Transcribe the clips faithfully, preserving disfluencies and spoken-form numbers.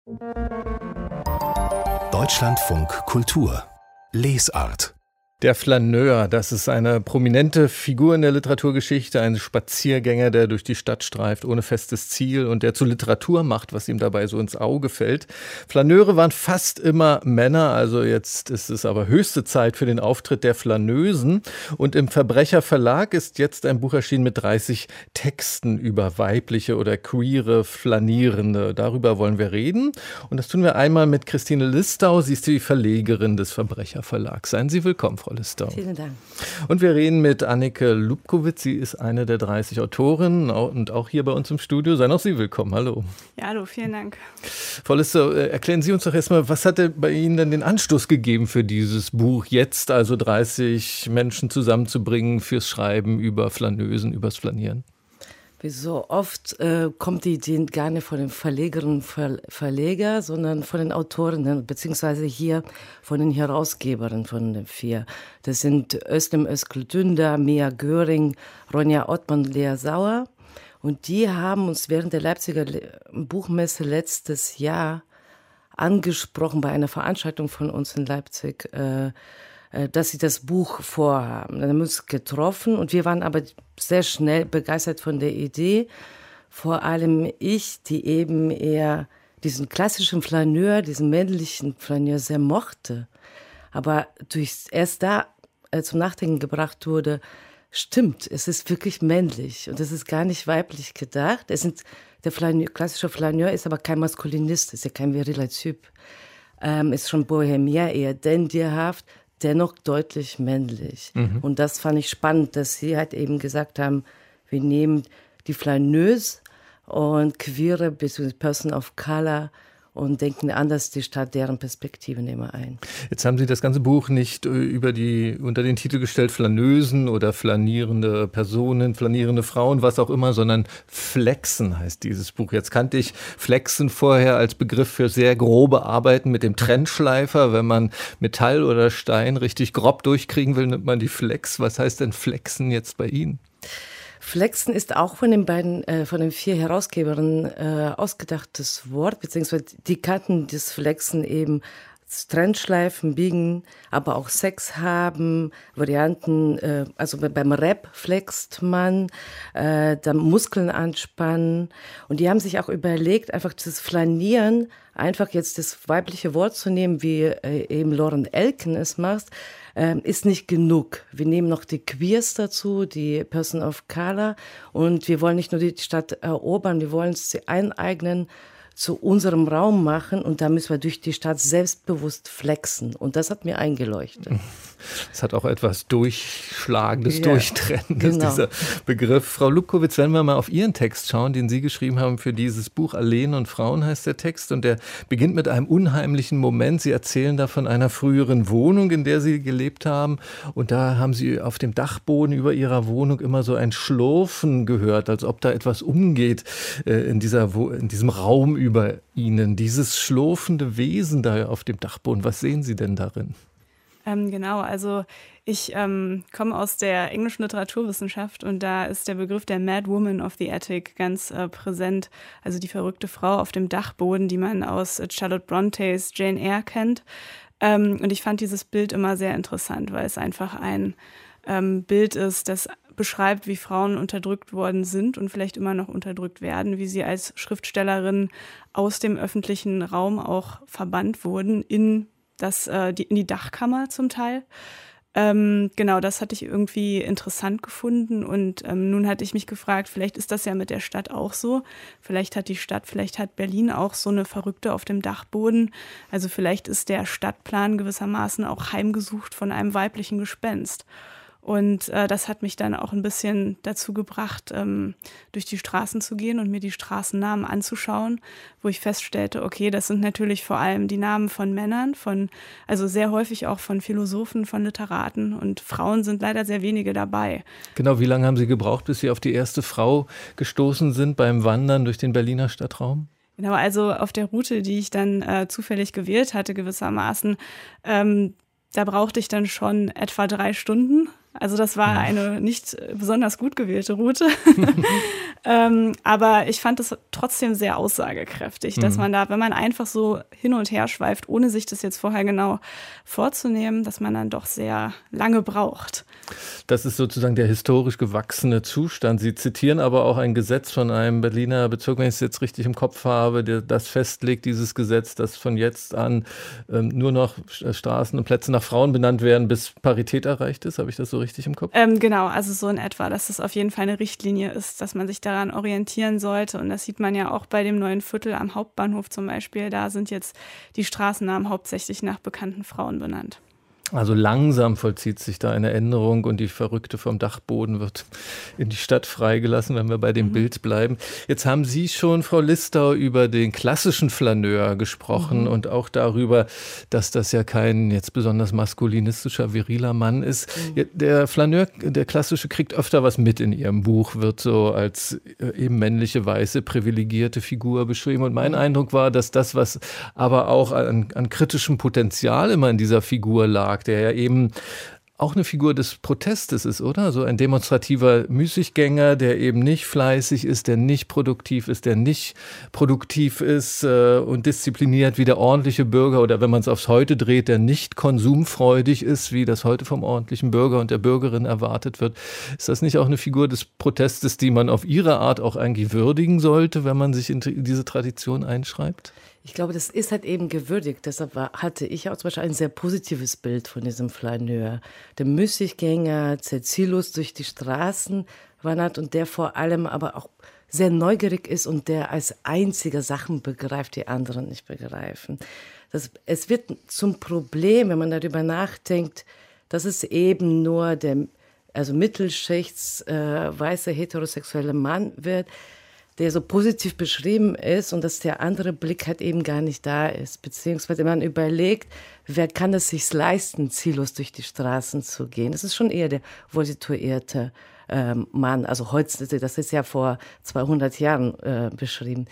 Deutschlandfunk Kultur Lesart. Der Flaneur, das ist eine prominente Figur in der Literaturgeschichte, ein Spaziergänger, der durch die Stadt streift, ohne festes Ziel und der zu Literatur macht, was ihm dabei so ins Auge fällt. Flaneure waren fast immer Männer, also jetzt ist es aber höchste Zeit für den Auftritt der Flaneusen. Und im Verbrecherverlag ist jetzt ein Buch erschienen mit dreißig Texten über weibliche oder queere Flanierende. Darüber wollen wir reden und das tun wir einmal mit Christine Listau. Sie ist die Verlegerin des Verbrecherverlags. Seien Sie willkommen, Frau Listau. Vielen Dank. Und wir reden mit Anneke Lubkowitz. Sie ist eine der dreißig Autorinnen und auch hier bei uns im Studio. Seien auch Sie willkommen. Hallo. Ja, hallo, vielen Dank. Frau Listau, erklären Sie uns doch erstmal, was hat bei Ihnen denn den Anstoß gegeben für dieses Buch, jetzt also dreißig Menschen zusammenzubringen fürs Schreiben über Flaneusen, übers Flanieren? Wie so oft äh, kommt die Idee gar nicht von den Verlegerinnen und Ver- Verleger, sondern von den Autorinnen, beziehungsweise hier von den Herausgeberinnen von den vier. Das sind Özlem Özgül Dündar, Mia Göring, Ronja Ottmann und Lea Sauer. Und die haben uns während der Leipziger Buchmesse letztes Jahr angesprochen bei einer Veranstaltung von uns in Leipzig, äh, dass sie das Buch vorhaben. Dann haben wir uns getroffen und wir waren aber sehr schnell begeistert von der Idee. Vor allem ich, die eben eher diesen klassischen Flaneur, diesen männlichen Flaneur sehr mochte, aber durch, erst da äh, zum Nachdenken gebracht wurde, stimmt, es ist wirklich männlich und es ist gar nicht weiblich gedacht. Es sind, der Flaneur, klassische Flaneur ist aber kein Maskulinist, ist ja kein viriler Typ. Ähm, ist schon bohemia, eher dandierhaft, dennoch deutlich männlich. Mhm. Und das fand ich spannend, dass sie halt eben gesagt haben, wir nehmen die Flaneuse und queere bzw. Person of Color und denken anders die Stadt, deren Perspektive nehmen wir ein. Jetzt haben Sie das ganze Buch nicht über die, unter den Titel gestellt Flaneusen oder flanierende Personen, flanierende Frauen, was auch immer, sondern Flexen heißt dieses Buch. Jetzt kannte ich Flexen vorher als Begriff für sehr grobe Arbeiten mit dem Trennschleifer. Wenn man Metall oder Stein richtig grob durchkriegen will, nimmt man die Flex. Was heißt denn Flexen jetzt bei Ihnen? Flexen ist auch von den beiden, äh, von den vier Herausgeberinnen äh, ausgedachtes Wort, beziehungsweise die kannten das Flexen eben Trennschleifen, biegen, aber auch Sex haben, Varianten, äh, also beim Rap flext man, äh, dann Muskeln anspannen und die haben sich auch überlegt, einfach das Flanieren, einfach jetzt das weibliche Wort zu nehmen, wie äh, eben Lauren Elkin es macht, äh, ist nicht genug. Wir nehmen noch die Queers dazu, die Person of Color und wir wollen nicht nur die Stadt erobern, wir wollen sie eineignen, zu unserem Raum machen und da müssen wir durch die Stadt selbstbewusst flexen. Und das hat mir eingeleuchtet. Es hat auch etwas Durchschlagendes, ja, Durchtrennendes, genau. Dieser Begriff. Frau Lubkowitz, wenn wir mal auf Ihren Text schauen, den Sie geschrieben haben für dieses Buch, Alleen und Frauen heißt der Text, und der beginnt mit einem unheimlichen Moment. Sie erzählen da von einer früheren Wohnung, in der Sie gelebt haben, und da haben Sie auf dem Dachboden über Ihrer Wohnung immer so ein Schlurfen gehört, als ob da etwas umgeht äh, in, dieser, in diesem Raum über Ihnen. Dieses schlurfende Wesen da auf dem Dachboden, was sehen Sie denn darin? Ähm, genau, also ich ähm, komme aus der englischen Literaturwissenschaft und da ist der Begriff der Mad Woman of the Attic ganz äh, präsent. Also die verrückte Frau auf dem Dachboden, die man aus äh, Charlotte Brontes Jane Eyre kennt. Ähm, und ich fand dieses Bild immer sehr interessant, weil es einfach ein ähm, Bild ist, das beschreibt, wie Frauen unterdrückt worden sind und vielleicht immer noch unterdrückt werden, wie sie als Schriftstellerin aus dem öffentlichen Raum auch verbannt wurden in, das, äh, die, in die Dachkammer zum Teil. Ähm, genau, das hatte ich irgendwie interessant gefunden und ähm, nun hatte ich mich gefragt, vielleicht ist das ja mit der Stadt auch so. Vielleicht hat die Stadt, vielleicht hat Berlin auch so eine Verrückte auf dem Dachboden. Also vielleicht ist der Stadtplan gewissermaßen auch heimgesucht von einem weiblichen Gespenst. Und äh, das hat mich dann auch ein bisschen dazu gebracht, ähm, durch die Straßen zu gehen und mir die Straßennamen anzuschauen, wo ich feststellte, okay, das sind natürlich vor allem die Namen von Männern, von, also sehr häufig auch von Philosophen, von Literaten, und Frauen sind leider sehr wenige dabei. Genau, wie lange haben Sie gebraucht, bis Sie auf die erste Frau gestoßen sind beim Wandern durch den Berliner Stadtraum? Genau, also auf der Route, die ich dann äh, zufällig gewählt hatte gewissermaßen, ähm, da brauchte ich dann schon etwa drei Stunden. Also das war eine nicht besonders gut gewählte Route. ähm, aber ich fand es trotzdem sehr aussagekräftig, dass man da, wenn man einfach so hin und her schweift, ohne sich das jetzt vorher genau vorzunehmen, dass man dann doch sehr lange braucht. Das ist sozusagen der historisch gewachsene Zustand. Sie zitieren aber auch ein Gesetz von einem Berliner Bezirk, wenn ich es jetzt richtig im Kopf habe, der das festlegt, dieses Gesetz, dass von jetzt an ähm, nur noch Straßen und Plätze nach Frauen benannt werden, bis Parität erreicht ist. Habe ich das so richtig im Kopf? Ähm, genau, also so in etwa, dass es auf jeden Fall eine Richtlinie ist, dass man sich daran orientieren sollte. Und das sieht man ja auch bei dem neuen Viertel am Hauptbahnhof zum Beispiel. Da sind jetzt die Straßennamen hauptsächlich nach bekannten Frauen benannt. Also langsam vollzieht sich da eine Änderung und die Verrückte vom Dachboden wird in die Stadt freigelassen, wenn wir bei dem mhm. Bild bleiben. Jetzt haben Sie schon, Frau Listau, über den klassischen Flaneur gesprochen mhm. und auch darüber, dass das ja kein jetzt besonders maskulinistischer, viriler Mann ist. Mhm. Der Flaneur, der klassische, kriegt öfter was mit in Ihrem Buch, wird so als eben männliche, weiße, privilegierte Figur beschrieben. Und mein mhm. Eindruck war, dass das, was aber auch an, an kritischem Potenzial immer in dieser Figur lag, der ja eben auch eine Figur des Protestes ist, oder? So ein demonstrativer Müßiggänger, der eben nicht fleißig ist, der nicht produktiv ist, der nicht produktiv ist äh, und diszipliniert wie der ordentliche Bürger, oder wenn man es aufs Heute dreht, der nicht konsumfreudig ist, wie das heute vom ordentlichen Bürger und der Bürgerin erwartet wird. Ist das nicht auch eine Figur des Protestes, die man auf ihre Art auch eigentlich würdigen sollte, wenn man sich in diese Tradition einschreibt? Ich glaube, das ist halt eben gewürdigt. Deshalb war, hatte ich auch zum Beispiel ein sehr positives Bild von diesem Flaneur. Der Müßiggänger, der ziellos durch die Straßen wandert und der vor allem aber auch sehr neugierig ist und der als einziger Sachen begreift, die anderen nicht begreifen. Das, es wird zum Problem, wenn man darüber nachdenkt, dass es eben nur der also Mittelschichts äh, weiße heterosexuelle Mann wird, der so positiv beschrieben ist und dass der andere Blick halt eben gar nicht da ist. Beziehungsweise man überlegt, wer kann es sich leisten, ziellos durch die Straßen zu gehen. Das ist schon eher der wohl situierte ähm, Mann. Also heute, das ist ja vor zweihundert Jahren äh, beschrieben.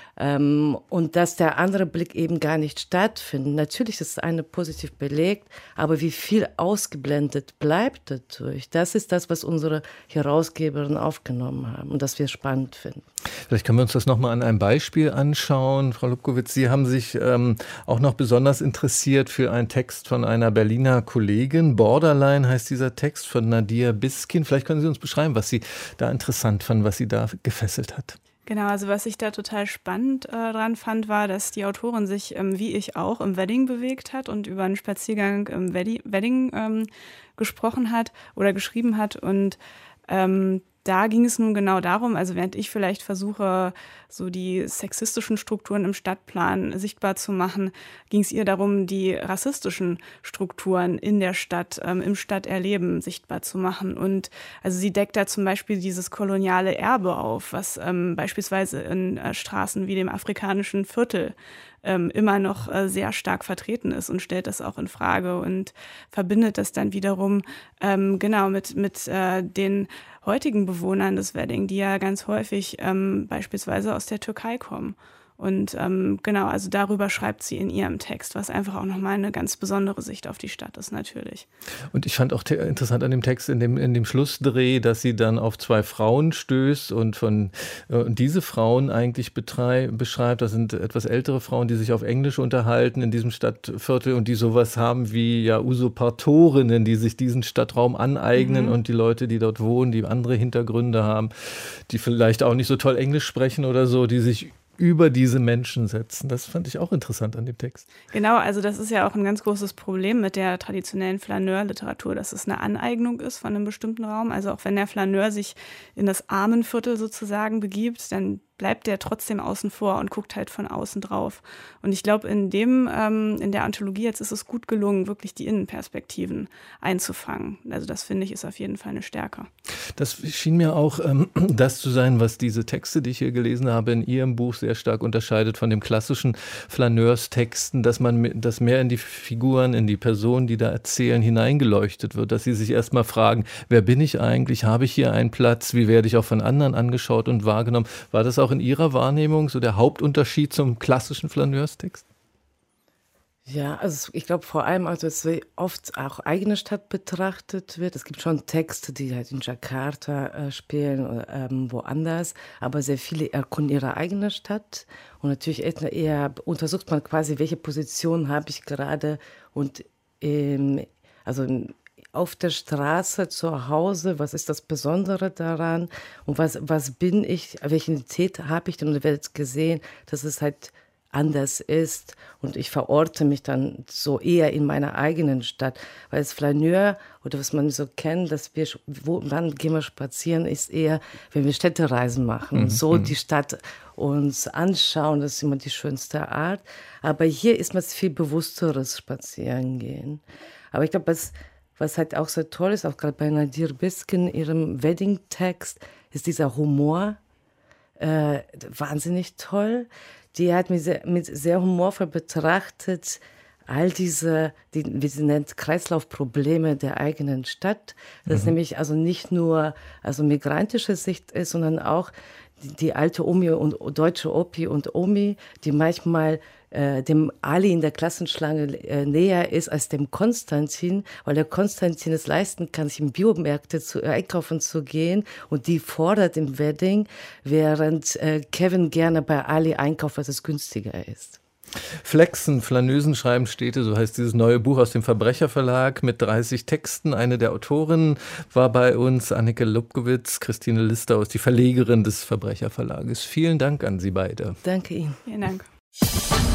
Ähm, und dass der andere Blick eben gar nicht stattfindet. Natürlich ist das eine positiv belegt, aber wie viel ausgeblendet bleibt dadurch, das ist das, was unsere Herausgeberinnen aufgenommen haben und das wir spannend finden. Vielleicht können wir uns das nochmal an einem Beispiel anschauen. Frau Lubkowitz, Sie haben sich ähm, auch noch besonders interessiert für einen Text von einer Berliner Kollegin. Borderline heißt dieser Text von Nadia Biskin. Vielleicht können Sie uns beschreiben, was Sie da interessant fanden, was Sie da gefesselt hat. Genau, also was ich da total spannend äh, dran fand, war, dass die Autorin sich, ähm, wie ich auch, im Wedding bewegt hat und über einen Spaziergang im Wedding ähm, gesprochen hat oder geschrieben hat. Und ähm, da ging es nun genau darum, also während ich vielleicht versuche, so die sexistischen Strukturen im Stadtplan sichtbar zu machen, ging es ihr darum, die rassistischen Strukturen in der Stadt, ähm, im Stadterleben sichtbar zu machen. Und also sie deckt da zum Beispiel dieses koloniale Erbe auf, was ähm, beispielsweise in äh, Straßen wie dem afrikanischen Viertel ähm, immer noch äh, sehr stark vertreten ist und stellt das auch in Frage und verbindet das dann wiederum ähm, genau mit, mit äh, den heutigen Bewohnern des Wedding, die ja ganz häufig ähm, beispielsweise aus der Türkei kommen. Und ähm, genau, also darüber schreibt sie in ihrem Text, was einfach auch nochmal eine ganz besondere Sicht auf die Stadt ist natürlich. Und ich fand auch te- interessant an dem Text, in dem, in dem Schlussdreh, dass sie dann auf zwei Frauen stößt und von äh, diese Frauen eigentlich betrei- beschreibt. Das sind etwas ältere Frauen, die sich auf Englisch unterhalten in diesem Stadtviertel und die sowas haben wie ja Usurpatorinnen, die sich diesen Stadtraum aneignen, mhm. und die Leute, die dort wohnen, die andere Hintergründe haben, die vielleicht auch nicht so toll Englisch sprechen oder so, die sich über diese Menschen setzen. Das fand ich auch interessant an dem Text. Genau, also das ist ja auch ein ganz großes Problem mit der traditionellen Flaneur-Literatur, dass es eine Aneignung ist von einem bestimmten Raum. Also auch wenn der Flaneur sich in das Armenviertel sozusagen begibt, dann bleibt der trotzdem außen vor und guckt halt von außen drauf. Und ich glaube, in dem, ähm, in der Anthologie jetzt ist es gut gelungen, wirklich die Innenperspektiven einzufangen. Also das finde ich ist auf jeden Fall eine Stärke. Das schien mir auch ähm, das zu sein, was diese Texte, die ich hier gelesen habe, in Ihrem Buch sehr stark unterscheidet von dem klassischen Flaneurstexten, dass man dass mehr in die Figuren, in die Personen, die da erzählen, hineingeleuchtet wird, dass sie sich erstmal fragen, wer bin ich eigentlich, habe ich hier einen Platz, wie werde ich auch von anderen angeschaut und wahrgenommen. War das auch in Ihrer Wahrnehmung so der Hauptunterschied zum klassischen Flaneurstext? Ja, also ich glaube vor allem, also dass oft auch eigene Stadt betrachtet wird. Es gibt schon Texte, die halt in Jakarta äh, spielen oder ähm, woanders, aber sehr viele erkunden ihre eigene Stadt. Und natürlich eher untersucht man quasi, welche Position habe ich gerade und ähm, also auf der Straße, zu Hause, was ist das Besondere daran und was, was bin ich, welche Identität habe ich denn? Und ihr werdet gesehen, dass es halt anders ist und ich verorte mich dann so eher in meiner eigenen Stadt, weil das Flaneur oder was man so kennt, dass wir, wo, wann gehen wir spazieren, ist eher, wenn wir Städtereisen machen und so die Stadt uns anschauen, das ist immer die schönste Art, aber hier ist man viel bewussteres Spazierengehen. Aber ich glaube, was, was halt auch so toll ist, auch gerade bei Nadir Biskin, ihrem Wedding-Text, ist dieser Humor, äh, wahnsinnig toll. Die hat mit sehr, mit sehr humorvoll betrachtet, all diese, die, wie sie nennt, Kreislaufprobleme der eigenen Stadt. Das mhm. nämlich also nicht nur also migrantische Sicht ist, sondern auch die, die alte Omi und deutsche Opi und Omi, die manchmal äh, dem Ali in der Klassenschlange äh, näher ist als dem Konstantin, weil der Konstantin es leisten kann, sich in Biomärkte zu äh, einkaufen zu gehen und die fordert im Wedding, während äh, Kevin gerne bei Ali einkauft, was es günstiger ist. Flexen, Flaneusen schreiben Städte, so heißt dieses neue Buch aus dem Verbrecherverlag mit dreißig Texten. Eine der Autorinnen war bei uns, Anneke Lubkowitz. Christine Lister ist die Verlegerin des Verbrecherverlages. Vielen Dank an Sie beide. Danke Ihnen. Vielen Dank.